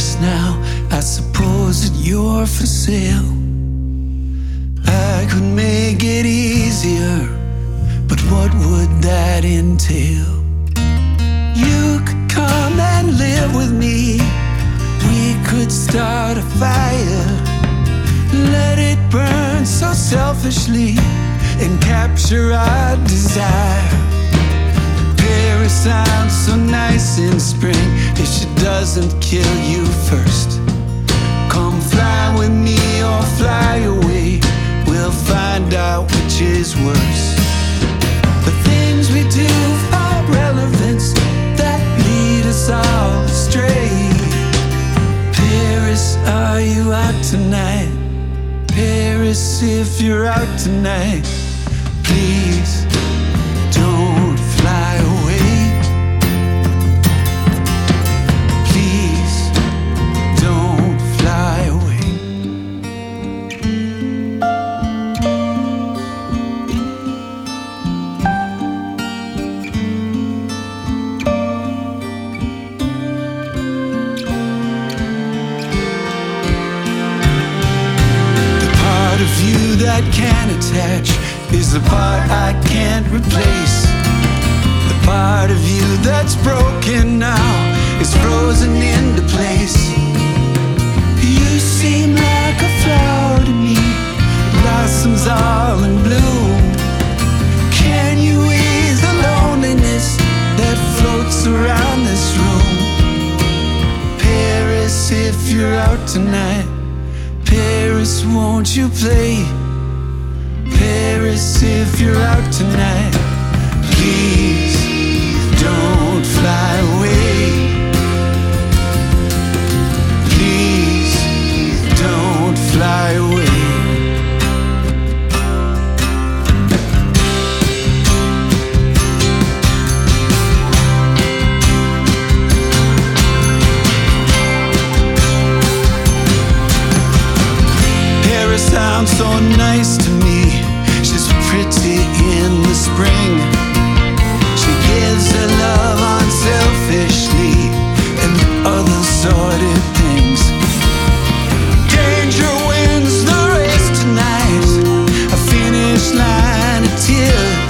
Paris now, I suppose that you're for sale. I could make it easier, but what would that entail? You could come and live with me. We could start a fire, let it burn so selfishly and capture our desire. Paris sounds so nice in spring if she doesn't kill you first. Come fly with me or fly away, we'll find out which is worse. The things we do for relevance that lead us all astray. Paris, are you out tonight? Paris, if you're out tonight, please don't fly away. Please don't fly away. The part of you that can attach is the part I can't replace. The part of you that's broken now is frozen into place. You seem like a flower to me, blossoms all in bloom. Can you ease the loneliness that floats around this room? Paris, if you're out tonight, Paris, won't you play? Paris, if you're out tonight, please don't fly away. Please don't fly away. Paris sounds so nice to me. She's pretty in the spring. She gives her love unselfishly and other sordid things. Danger wins the race tonight, a finish line of tears.